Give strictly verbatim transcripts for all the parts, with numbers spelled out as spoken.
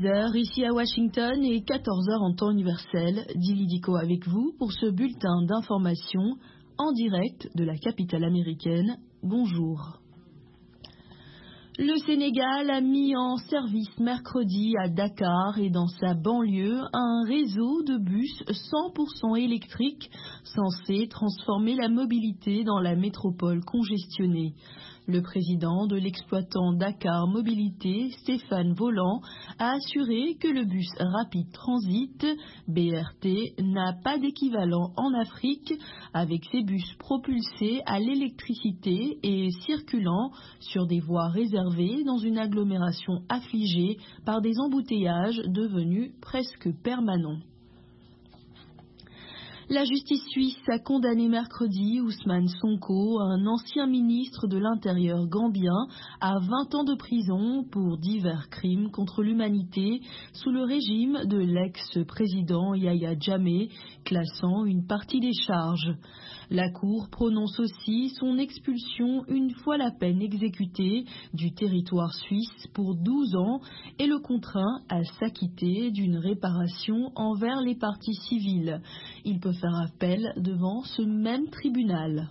dix heures ici à Washington et quatorze heures en temps universel. Dili Diko avec vous pour ce bulletin d'information en direct de la capitale américaine. Bonjour. Le Sénégal a mis en service mercredi à Dakar et dans sa banlieue un réseau de bus cent pour cent électriques censé transformer la mobilité dans la métropole congestionnée. Le président de l'exploitant Dakar Mobilité, Stéphane Volant, a assuré que le bus Rapid Transit, B R T, n'a pas d'équivalent en Afrique, avec ses bus propulsés à l'électricité et circulant sur des voies réservées dans une agglomération affligée par des embouteillages devenus presque permanents. La justice suisse a condamné mercredi Ousmane Sonko, un ancien ministre de l'Intérieur gambien, à vingt ans de prison pour divers crimes contre l'humanité sous le régime de l'ex-président Yahya Jammeh, classant une partie des charges. La Cour prononce aussi son expulsion une fois la peine exécutée du territoire suisse pour douze ans et le contraint à s'acquitter d'une réparation envers les parties civiles. Il peut faire appel devant ce même tribunal.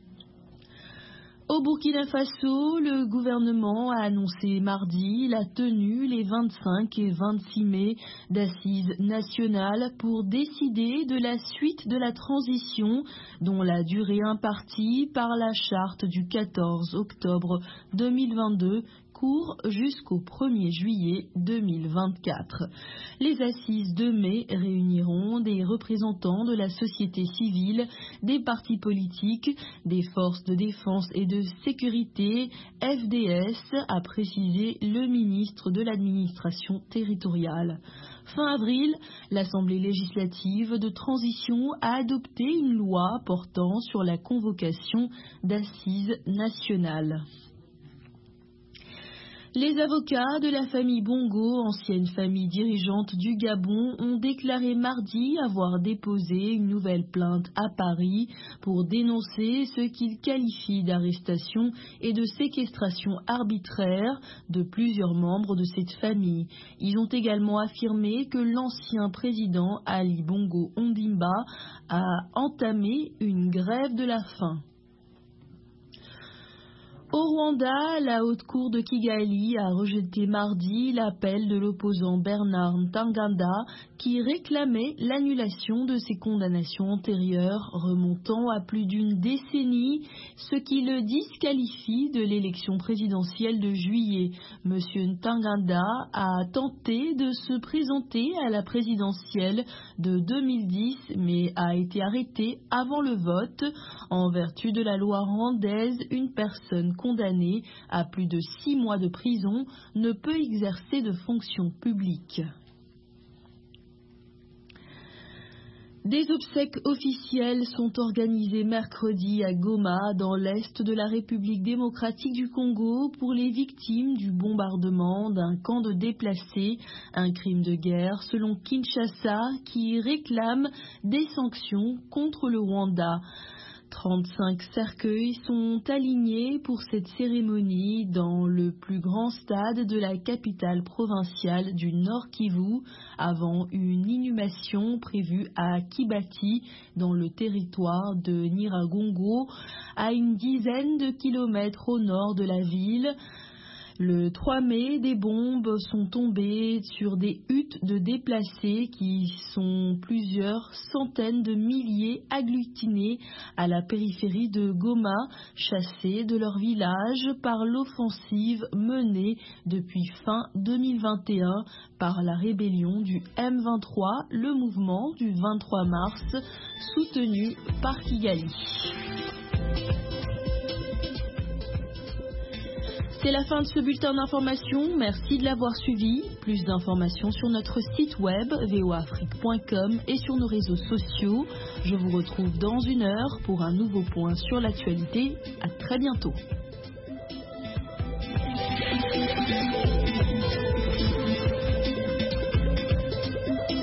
Au Burkina Faso, le gouvernement a annoncé mardi la tenue les vingt-cinq et vingt-six mai d'assises nationales pour décider de la suite de la transition dont la durée impartie par la charte du quatorze octobre deux mille vingt-deux court jusqu'au premier juillet deux mille vingt-quatre. Les assises de mai réuniront des représentants de la société civile, des partis politiques, des forces de défense et de sécurité, F D S, a précisé le ministre de l'administration territoriale. Fin avril, l'Assemblée législative de transition a adopté une loi portant sur la convocation d'assises nationales. Les avocats de la famille Bongo, ancienne famille dirigeante du Gabon, ont déclaré mardi avoir déposé une nouvelle plainte à Paris pour dénoncer ce qu'ils qualifient d'arrestation et de séquestration arbitraire de plusieurs membres de cette famille. Ils ont également affirmé que l'ancien président Ali Bongo Ondimba a entamé une grève de la faim. Au Rwanda, la haute cour de Kigali a rejeté mardi l'appel de l'opposant Bernard Ntaganda qui réclamait l'annulation de ses condamnations antérieures remontant à plus d'une décennie, ce qui le disqualifie de l'élection présidentielle de juillet. Monsieur Ntaganda a tenté de se présenter à la présidentielle de deux mille dix mais a été arrêté avant le vote. En vertu de la loi rwandaise, une personne condamné à plus de six mois de prison ne peut exercer de fonction publique. Des obsèques officielles sont organisées mercredi à Goma, dans l'est de la République démocratique du Congo, pour les victimes du bombardement d'un camp de déplacés, un crime de guerre selon Kinshasa qui réclame des sanctions contre le Rwanda. trente-cinq cercueils sont alignés pour cette cérémonie dans le plus grand stade de la capitale provinciale du Nord Kivu, avant une inhumation prévue à Kibati, dans le territoire de Nyiragongo, à une dizaine de kilomètres au nord de la ville. Le trois mai, des bombes sont tombées sur des huttes de déplacés qui sont plusieurs centaines de milliers agglutinés à la périphérie de Goma, chassés de leur village par l'offensive menée depuis fin deux mille vingt et un par la rébellion du M vingt-trois, le mouvement du vingt-trois mars, soutenu par Kigali. C'est la fin de ce bulletin d'information. Merci de l'avoir suivi. Plus d'informations sur notre site web v o afrique point com et sur nos réseaux sociaux. Je vous retrouve dans une heure pour un nouveau point sur l'actualité. À très bientôt.